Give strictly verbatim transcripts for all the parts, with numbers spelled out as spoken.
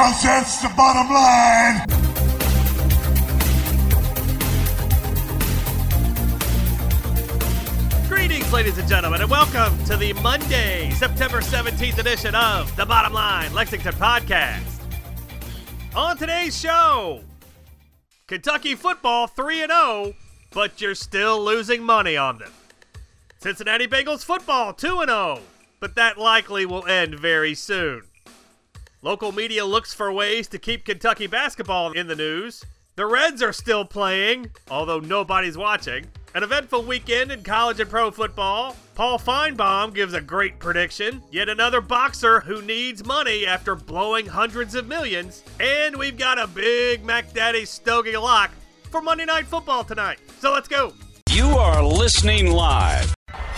Because that's the bottom line. Greetings, ladies and gentlemen, and welcome to the Monday, September seventeenth edition of The Bottom Line Lexington Podcast. On today's show, Kentucky football three and oh, but you're still losing money on them. Cincinnati Bengals football two and oh, but that likely will end very soon. Local media looks for ways to keep Kentucky basketball in the news. The Reds are still playing, although nobody's watching. An eventful weekend in college and pro football. Paul Feinbaum gives a great prediction. Yet another boxer who needs money after blowing hundreds of millions. And we've got a big Mac Daddy Stogie lock for Monday Night Football tonight. So let's go. You are listening live.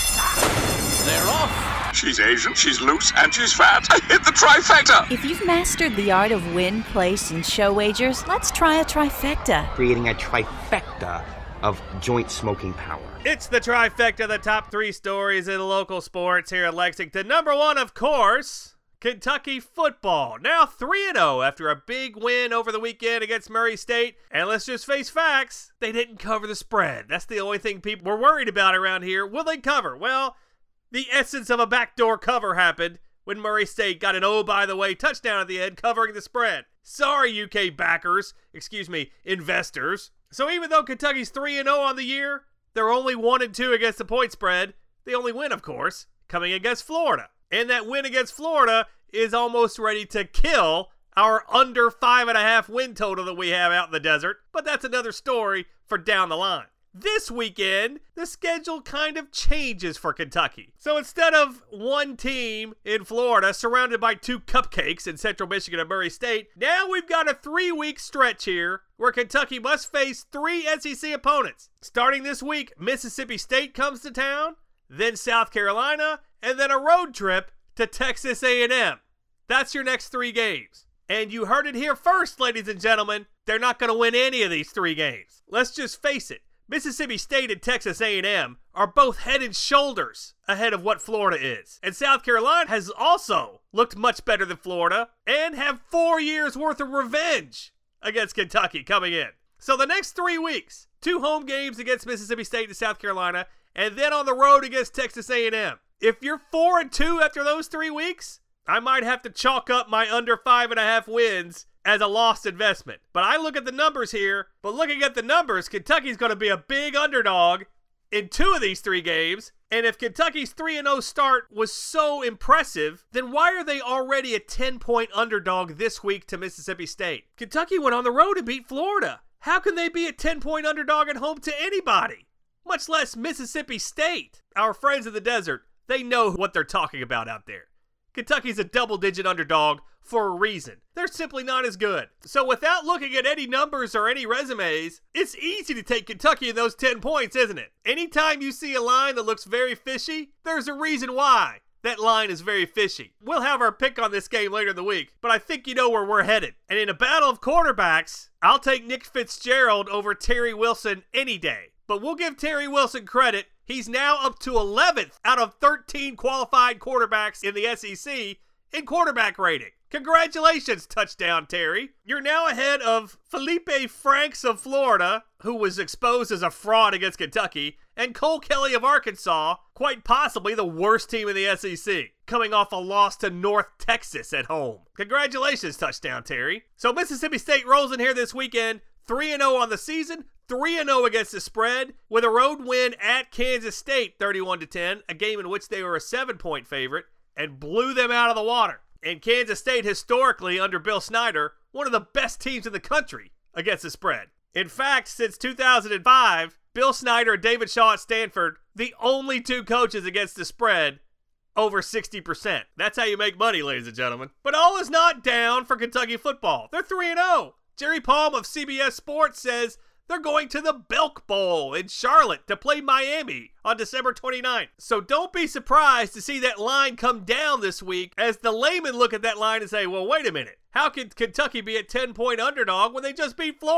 They're off. She's Asian, she's loose, and she's fat. I hit the trifecta! If you've mastered the art of win, place, and show wagers, let's try a trifecta. Creating a trifecta of joint smoking power. It's the trifecta, the top three stories in local sports here in Lexington. Number one, of course, Kentucky football. Now three and oh after a big win over the weekend against Murray State. And let's just face facts, they didn't cover the spread. That's the only thing people were worried about around here. Will they cover? Well, the essence of a backdoor cover happened when Murray State got an oh, by the way, touchdown at the end covering the spread. Sorry, U K backers, excuse me, investors. So even though Kentucky's three and oh on the year, they're only one and two against the point spread. The only win, of course, coming against Florida. And that win against Florida is almost ready to kill our under five and a half win total that we have out in the desert. But that's another story for down the line. This weekend, the schedule kind of changes for Kentucky. So instead of one team in Florida surrounded by two cupcakes in Central Michigan and Murray State, now we've got a three-week stretch here where Kentucky must face three S E C opponents. Starting this week, Mississippi State comes to town, then South Carolina, and then a road trip to Texas A and M. That's your next three games. And you heard it here first, ladies and gentlemen. They're not going to win any of these three games. Let's just face it. Mississippi State and Texas A and M are both head and shoulders ahead of what Florida is. And South Carolina has also looked much better than Florida and have four years worth of revenge against Kentucky coming in. So the next three weeks, two home games against Mississippi State and South Carolina, and then on the road against Texas A and M. If you're four and two after those three weeks, I might have to chalk up my under five and a half wins as a lost investment. But I look at the numbers here, but looking at the numbers, Kentucky's going to be a big underdog in two of these three games. And if Kentucky's three and oh start was so impressive, then why are they already a ten-point underdog this week to Mississippi State? Kentucky went on the road and beat Florida. How can they be a ten-point underdog at home to anybody? Much less Mississippi State. Our friends in the desert, they know what they're talking about out there. Kentucky's a double-digit underdog for a reason. They're simply not as good. So without looking at any numbers or any resumes, it's easy to take Kentucky in those ten points, isn't it? Anytime you see a line that looks very fishy, there's a reason why that line is very fishy. We'll have our pick on this game later in the week, but I think you know where we're headed. And in a battle of quarterbacks, I'll take Nick Fitzgerald over Terry Wilson any day. But we'll give Terry Wilson credit. He's now up to eleventh out of thirteen qualified quarterbacks in the S E C in quarterback rating. Congratulations, touchdown Terry. You're now ahead of Felipe Franks of Florida, who was exposed as a fraud against Kentucky, and Cole Kelly of Arkansas, quite possibly the worst team in the S E C, coming off a loss to North Texas at home. Congratulations, touchdown Terry. So Mississippi State rolls in here this weekend, three and oh on the season, three and oh against the spread, with a road win at Kansas State, thirty-one to ten, a game in which they were a seven-point favorite, and blew them out of the water. And Kansas State, historically, under Bill Snyder, one of the best teams in the country against the spread. In fact, since two thousand five, Bill Snyder and David Shaw at Stanford, the only two coaches against the spread over sixty percent. That's how you make money, ladies and gentlemen. But all is not down for Kentucky football. They're three and oh. Jerry Palm of C B S Sports says they're going to the Belk Bowl in Charlotte to play Miami on December twenty-ninth. So don't be surprised to see that line come down this week as the laymen look at that line and say, well, wait a minute. How could Kentucky be a ten-point underdog when they just beat Florida?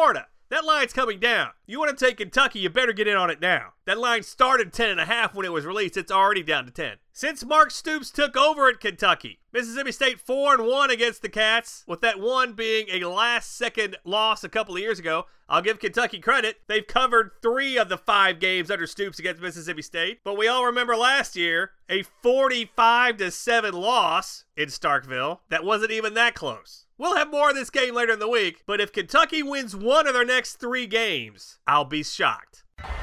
That line's coming down. You want to take Kentucky, you better get in on it now. That line started ten and a half when it was released. It's already down to ten. Since Mark Stoops took over at Kentucky, Mississippi State four and one against the Cats, with that one being a last-second loss a couple of years ago. I'll give Kentucky credit. They've covered three of the five games under Stoops against Mississippi State. But we all remember last year, a forty-five to seven loss in Starkville that wasn't even that close. We'll have more of this game later in the week, but if Kentucky wins one of their next three games, I'll be shocked.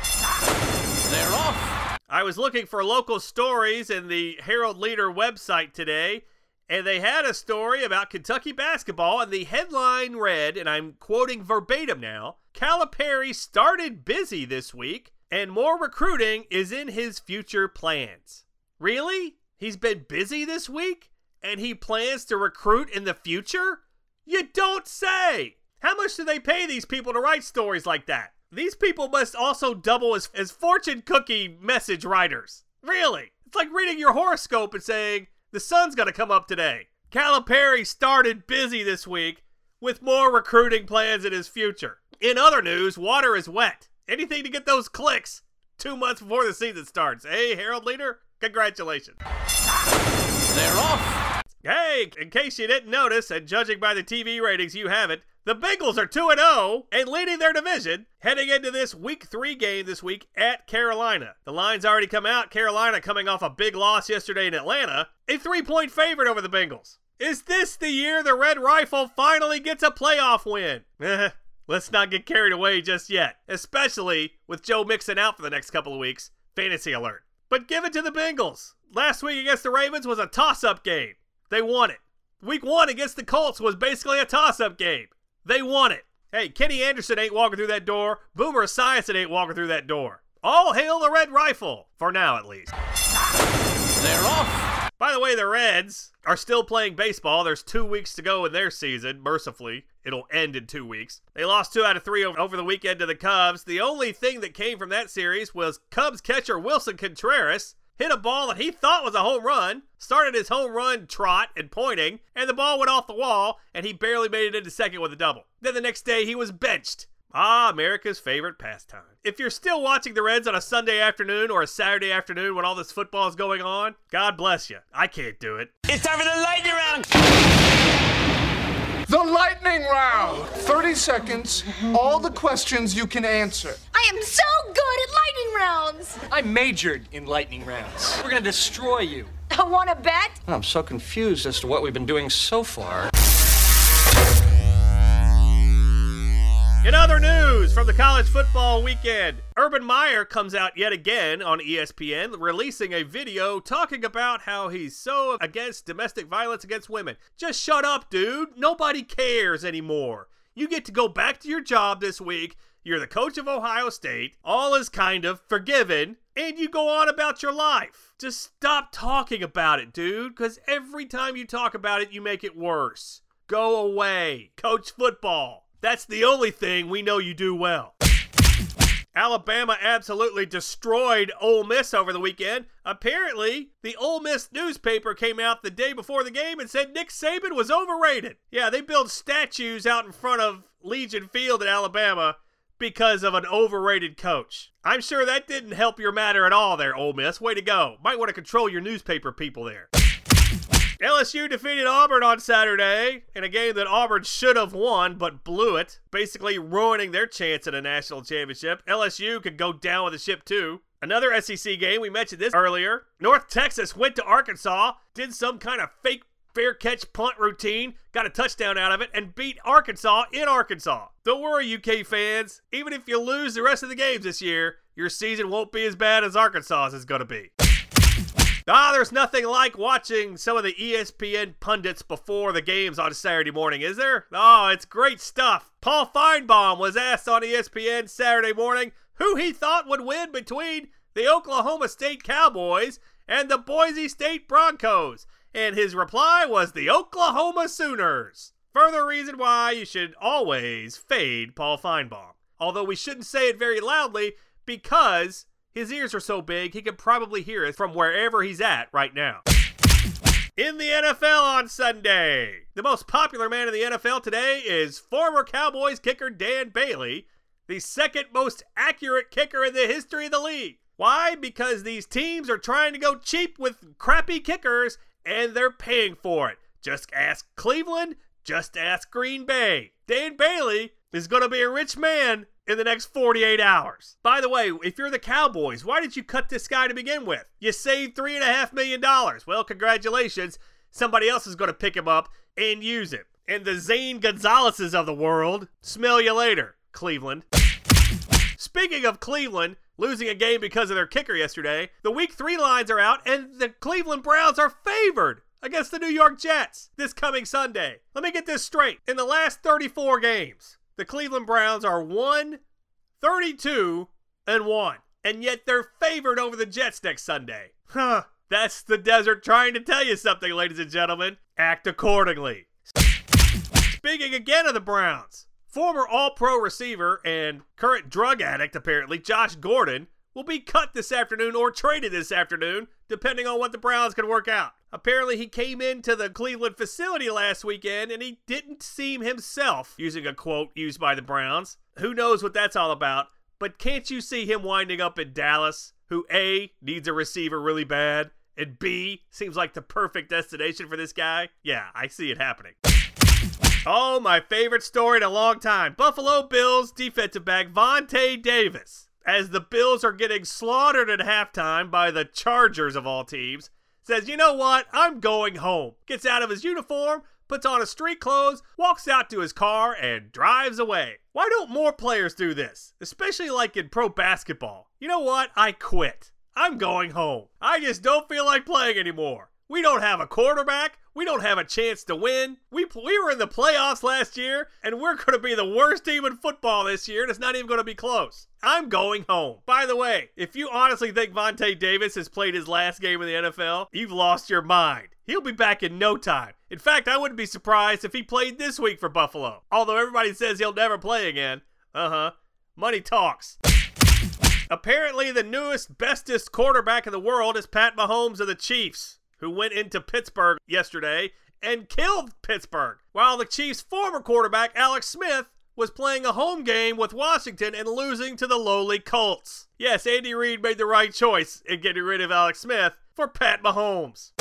They're off. I was looking for local stories in the Herald Leader website today, and they had a story about Kentucky basketball, and the headline read, and I'm quoting verbatim now, Calipari started busy this week, and more recruiting is in his future plans. Really? He's been busy this week? And he plans to recruit in the future? You don't say! How much do they pay these people to write stories like that? These people must also double as, as fortune cookie message writers. Really? It's like reading your horoscope and saying, the sun's gonna come up today. Calipari started busy this week with more recruiting plans in his future. In other news, water is wet. Anything to get those clicks two months before the season starts. Hey, Herald Leader, congratulations. They're off. Hey, in case you didn't notice, and judging by the T V ratings you haven't, the Bengals are two and oh and leading their division heading into this week three game this week at Carolina. The line's already come out. Carolina coming off a big loss yesterday in Atlanta, a three-point favorite over the Bengals. Is this the year the Red Rifle finally gets a playoff win? Let's not get carried away just yet, especially with Joe Mixon out for the next couple of weeks. Fantasy alert. But give it to the Bengals. Last week against the Ravens was a toss-up game. They won it. Week one against the Colts was basically a toss-up game. They won it. Hey, Kenny Anderson ain't walking through that door. Boomer Esiason ain't walking through that door. All hail the Red Rifle. For now, at least. They're off. By the way, the Reds are still playing baseball. There's two weeks to go in their season. Mercifully, it'll end in two weeks. They lost two out of three over the weekend to the Cubs. The only thing that came from that series was Cubs catcher Wilson Contreras hit a ball that he thought was a home run, started his home run trot and pointing, and the ball went off the wall, and he barely made it into second with a double. Then the next day, he was benched. Ah, America's favorite pastime. If you're still watching the Reds on a Sunday afternoon or a Saturday afternoon when all this football is going on, God bless you. I can't do it. It's time for the lightning round. The lightning round. thirty seconds, all the questions you can answer. I am so good at lightning rounds. I majored in lightning rounds. We're gonna destroy you. Want to bet? I'm so confused as to what we've been doing so far. In other news from the college football weekend, Urban Meyer comes out yet again on E S P N, releasing a video talking about how he's so against domestic violence against women. Just shut up, dude. Nobody cares anymore. You get to go back to your job this week. You're the coach of Ohio State. All is kind of forgiven. And you go on about your life. Just stop talking about it, dude, because every time you talk about it, you make it worse. Go away. Coach football. That's the only thing we know you do well. Alabama absolutely destroyed Ole Miss over the weekend. Apparently, the Ole Miss newspaper came out the day before the game and said Nick Saban was overrated. Yeah, they built statues out in front of Legion Field in Alabama because of an overrated coach. I'm sure that didn't help your matter at all there, Ole Miss. Way to go. Might want to control your newspaper people there. L S U defeated Auburn on Saturday in a game that Auburn should have won but blew it, basically ruining their chance at a national championship. L S U could go down with the ship too. Another S E C game, we mentioned this earlier. North Texas went to Arkansas, did some kind of fake fair catch punt routine, got a touchdown out of it, and beat Arkansas in Arkansas. Don't worry, U K fans. Even if you lose the rest of the games this year, your season won't be as bad as Arkansas's is going to be. Ah, there's nothing like watching some of the E S P N pundits before the games on Saturday morning, is there? Oh, it's great stuff. Paul Feinbaum was asked on E S P N Saturday morning who he thought would win between the Oklahoma State Cowboys and the Boise State Broncos, and his reply was the Oklahoma Sooners. Further reason why you should always fade Paul Feinbaum. Although we shouldn't say it very loudly because his ears are so big, he could probably hear it from wherever he's at right now. In the N F L on Sunday, the most popular man in the N F L today is former Cowboys kicker Dan Bailey, the second most accurate kicker in the history of the league. Why? Because these teams are trying to go cheap with crappy kickers, and they're paying for it. Just ask Cleveland, just ask Green Bay. Dan Bailey is going to be a rich man in the next forty-eight hours. By the way, if you're the Cowboys, why did you cut this guy to begin with? You saved three point five million dollars. Well, congratulations. Somebody else is going to pick him up and use him. And the Zane Gonzalez's of the world, smell you later, Cleveland. Speaking of Cleveland losing a game because of their kicker yesterday, the week three lines are out and the Cleveland Browns are favored against the New York Jets this coming Sunday. Let me get this straight. In the last thirty-four games, the Cleveland Browns are one, thirty-two, and one. And yet they're favored over the Jets next Sunday. Huh. That's the desert trying to tell you something, ladies and gentlemen. Act accordingly. Speaking again of the Browns, former All-Pro receiver and current drug addict, apparently, Josh Gordon, will be cut this afternoon or traded this afternoon, depending on what the Browns can work out. Apparently, he came into the Cleveland facility last weekend, and he didn't seem himself, using a quote used by the Browns. Who knows what that's all about, but can't you see him winding up in Dallas, who A, needs a receiver really bad, and B, seems like the perfect destination for this guy? Yeah, I see it happening. Oh, my favorite story in a long time. Buffalo Bills defensive back Vontae Davis, as the Bills are getting slaughtered at halftime by the Chargers of all teams, says, you know what, I'm going home. Gets out of his uniform, puts on his street clothes, walks out to his car, and drives away. Why don't more players do this? Especially like in pro basketball. You know what? I quit. I'm going home. I just don't feel like playing anymore. We don't have a quarterback. We don't have a chance to win. We we were in the playoffs last year, and we're going to be the worst team in football this year, and it's not even going to be close. I'm going home. By the way, if you honestly think Vontae Davis has played his last game in the N F L, you've lost your mind. He'll be back in no time. In fact, I wouldn't be surprised if he played this week for Buffalo. Although everybody says he'll never play again. Uh-huh. Money talks. Apparently, the newest, bestest quarterback in the world is Pat Mahomes of the Chiefs, who went into Pittsburgh yesterday and killed Pittsburgh, while the Chiefs' former quarterback, Alex Smith, was playing a home game with Washington and losing to the lowly Colts. Yes, Andy Reid made the right choice in getting rid of Alex Smith for Pat Mahomes.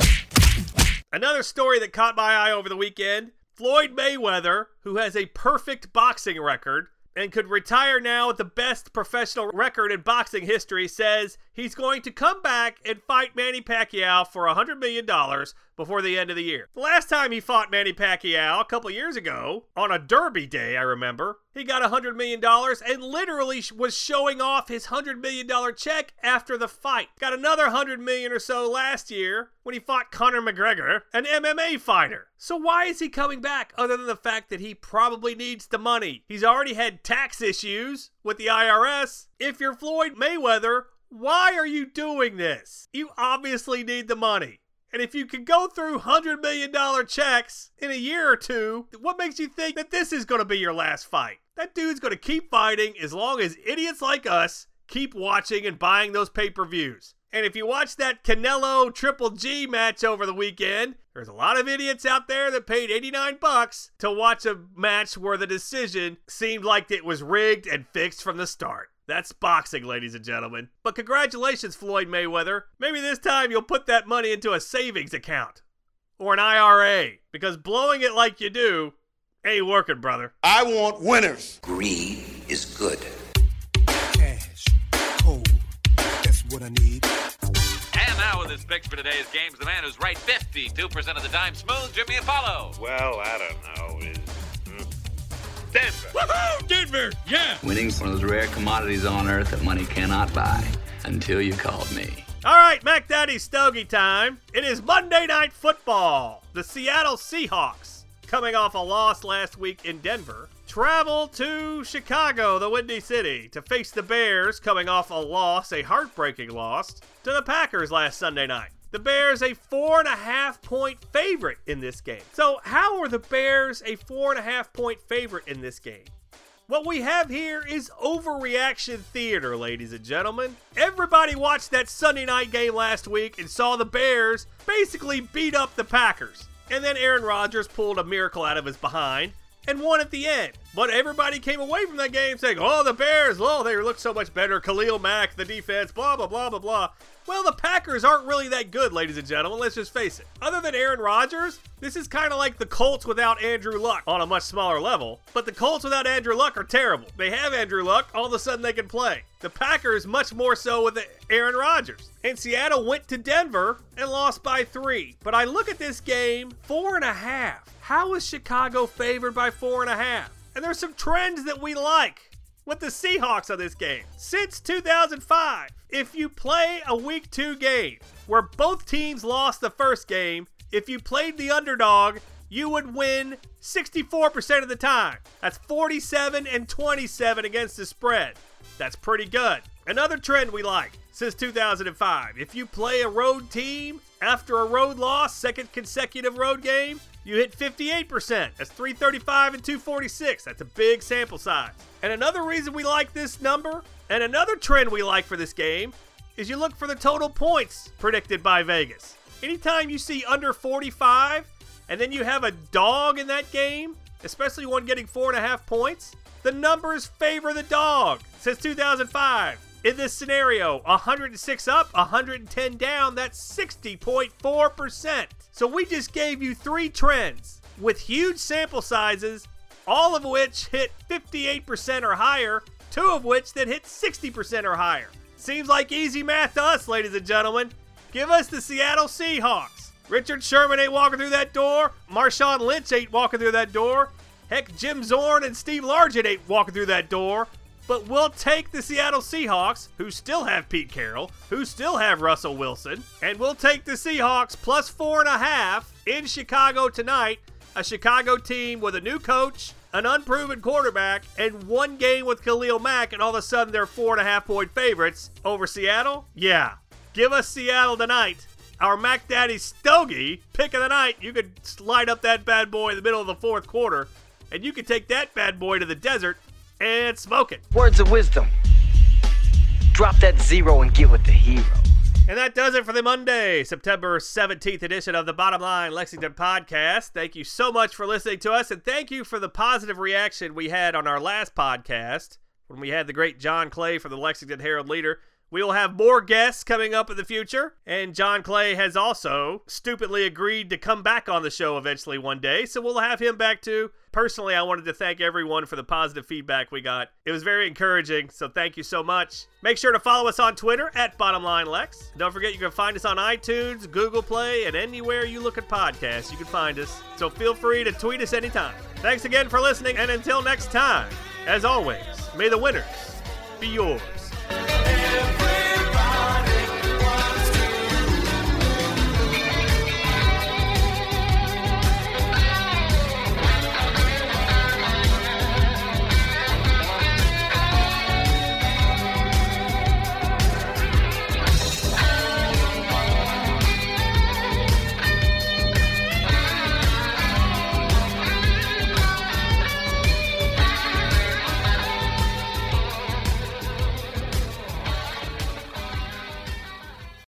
Another story that caught my eye over the weekend, Floyd Mayweather, who has a perfect boxing record and could retire now with the best professional record in boxing history, says he's going to come back and fight Manny Pacquiao for one hundred million dollars before the end of the year. The last time he fought Manny Pacquiao, a couple years ago, on a Derby day, I remember, he got one hundred million dollars and literally was showing off his one hundred million dollars check after the fight. Got another one hundred million dollars or so last year when he fought Conor McGregor, an M M A fighter. So why is he coming back other than the fact that he probably needs the money? He's already had tax issues with the I R S. If you're Floyd Mayweather, why are you doing this? You obviously need the money. And if you can go through one hundred million dollars checks in a year or two, what makes you think that this is going to be your last fight? That dude's going to keep fighting as long as idiots like us keep watching and buying those pay-per-views. And if you watch that Canelo Triple G match over the weekend, there's a lot of idiots out there that paid eighty-nine bucks to watch a match where the decision seemed like it was rigged and fixed from the start. That's boxing, ladies and gentlemen. But congratulations, Floyd Mayweather. Maybe this time you'll put that money into a savings account or an I R A, because blowing it like you do ain't working, brother. I want winners. Greed is good. Cash, cold, that's what I need. And now with his picks for today's games, the man who's right fifty-two percent of the time, Smooth Jimmy Apollo. Well, I don't know. Is Denver. Woohoo! Denver! Yeah! Winning's one of those rare commodities on earth that money cannot buy. Until you called me. All right, Mac Daddy Stogie time. It is Monday Night Football. The Seattle Seahawks, coming off a loss last week in Denver, travel to Chicago, the Windy City, to face the Bears, coming off a loss, a heartbreaking loss, to the Packers last Sunday night. The Bears a four and a half point favorite in this game. So how are the Bears a four and a half point favorite in this game? What we have here is overreaction theater, ladies and gentlemen. Everybody watched that Sunday night game last week and saw the Bears basically beat up the Packers. And then Aaron Rodgers pulled a miracle out of his behind and won at the end. But everybody came away from that game saying, oh, the Bears, oh, they look so much better. Khalil Mack, the defense, blah, blah, blah, blah, blah. Well, the Packers aren't really that good, ladies and gentlemen. Let's just face it. Other than Aaron Rodgers, this is kind of like the Colts without Andrew Luck on a much smaller level. But the Colts without Andrew Luck are terrible. They have Andrew Luck. All of a sudden, they can play. The Packers, much more so with Aaron Rodgers. And Seattle went to Denver and lost by three. But I look at this game, four and a half. How is Chicago favored by four and a half? And there's some trends that we like with the Seahawks on this game. Since two thousand five, if you play a week two game where both teams lost the first game, if you played the underdog, you would win sixty-four percent of the time. That's forty-seven and twenty-seven against the spread. That's pretty good. Another trend we like since two thousand five, if you play a road team after a road loss, second consecutive road game, you hit fifty-eight percent. That's three thirty-five and two forty-six. That's a big sample size. And another reason we like this number, and another trend we like for this game, is you look for the total points predicted by Vegas. Anytime you see under forty-five, and then you have a dog in that game, especially one getting four and a half points, the numbers favor the dog. Since two thousand five, in this scenario, one hundred six up, one hundred ten down, that's sixty point four percent. So we just gave you three trends with huge sample sizes, all of which hit fifty-eight percent or higher, two of which that hit sixty percent or higher. Seems like easy math to us, ladies and gentlemen. Give us the Seattle Seahawks. Richard Sherman ain't walking through that door. Marshawn Lynch ain't walking through that door. Heck, Jim Zorn and Steve Largent ain't walking through that door. But we'll take the Seattle Seahawks, who still have Pete Carroll, who still have Russell Wilson, and we'll take the Seahawks plus four and a half in Chicago tonight. A Chicago team with a new coach, an unproven quarterback, and one game with Khalil Mack, and all of a sudden they're four and a half point favorites over Seattle? Yeah. Give us Seattle tonight. Our Mac Daddy Stogie pick of the night. You could slide up that bad boy in the middle of the fourth quarter, and you could take that bad boy to the desert and smoke it. Words of wisdom. Drop that zero and get with the hero. And that does it for the Monday, September seventeenth edition of the Bottom Line Lexington podcast. Thank you so much for listening to us, and thank you for the positive reaction we had on our last podcast when we had the great John Clay from the Lexington Herald-Leader. We will have more guests coming up in the future, and John Clay has also stupidly agreed to come back on the show eventually one day, so we'll have him back too. Personally, I wanted to thank everyone for the positive feedback we got. It was very encouraging, so thank you so much. Make sure to follow us on Twitter at BottomLineLex. Don't forget you can find us on iTunes, Google Play, and anywhere you look at podcasts, you can find us. So feel free to tweet us anytime. Thanks again for listening, and until next time, as always, may the winners be yours.